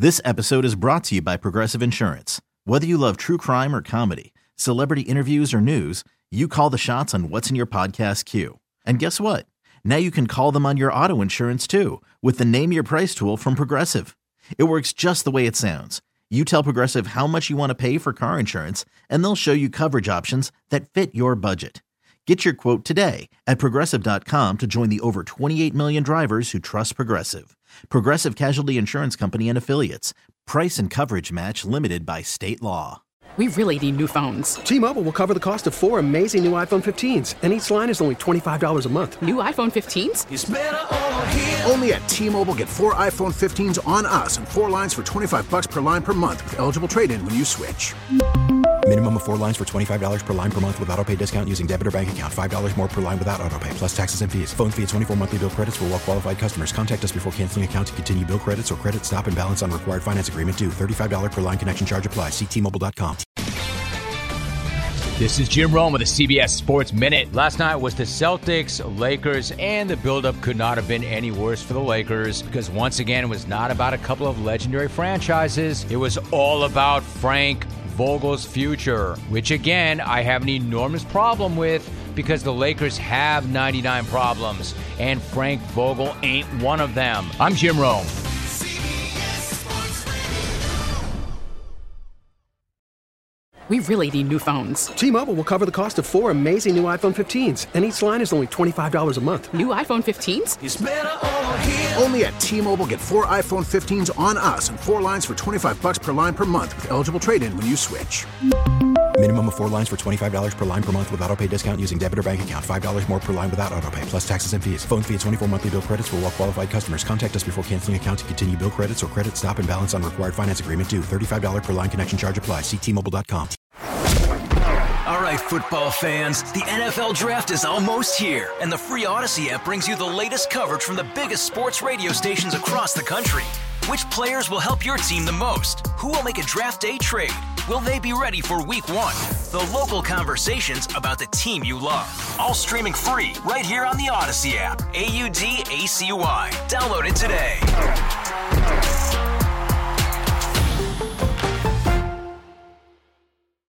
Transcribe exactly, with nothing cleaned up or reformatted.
This episode is brought to you by Progressive Insurance. Whether you love true crime or comedy, celebrity interviews or news, you call the shots on what's in your podcast queue. And guess what? Now you can call them on your auto insurance too with the Name Your Price tool from Progressive. It works just the way it sounds. You tell Progressive how much you want to pay for car insurance, and they'll show you coverage options that fit your budget. Get your quote today at Progressive dot com to join the over twenty-eight million drivers who trust Progressive. Progressive Casualty Insurance Company and Affiliates. Price and coverage match limited by state law. We really need new phones. T-Mobile will cover the cost of four amazing new iPhone fifteens, and each line is only twenty-five dollars a month. New iPhone fifteens? It's better over here. Only at T-Mobile, get four iPhone fifteens on us and four lines for twenty-five bucks per line per month with eligible trade-in when you switch. Minimum of four lines for twenty-five dollars per line per month with autopay discount using debit or bank account. five dollars more per line without autopay, plus taxes and fees. Phone fee at twenty-four monthly bill credits for well-qualified customers. Contact us before canceling account to continue bill credits or credit stop and balance on required finance agreement due. thirty-five dollars per line connection charge applies. See T Mobile dot com. This is Jim Rome with the C B S Sports Minute. Last night was the Celtics, Lakers, and the buildup could not have been any worse for the Lakers because once again it was not about a couple of legendary franchises. It was all about Frank Vogel's future, which again I have an enormous problem with because the Lakers have ninety-nine problems and Frank Vogel ain't one of them. I'm Jim Rome. We really need new phones. T-Mobile will cover the cost of four amazing new iPhone fifteens, and each line is only twenty-five dollars a month. New iPhone fifteens? It's better over here. Only at T-Mobile, get four iPhone fifteens on us and four lines for twenty-five bucks per line per month with eligible trade-in when you switch. Minimum of four lines for twenty-five dollars per line per month with autopay discount using debit or bank account. five dollars more per line without autopay, plus taxes and fees. Phone fee at twenty-four monthly bill credits for well-qualified customers. Contact us before canceling account to continue bill credits or credit stop and balance on required finance agreement due. thirty-five dollars per line connection charge applies. See T Mobile dot com. All right, football fans, the N F L Draft is almost here, and the free Odyssey app brings you the latest coverage from the biggest sports radio stations across the country. Which players will help your team the most? Who will make a draft day trade? Will they be ready for week one? The local conversations about the team you love. All streaming free right here on the Odyssey app. A U D A C Y. Download it today.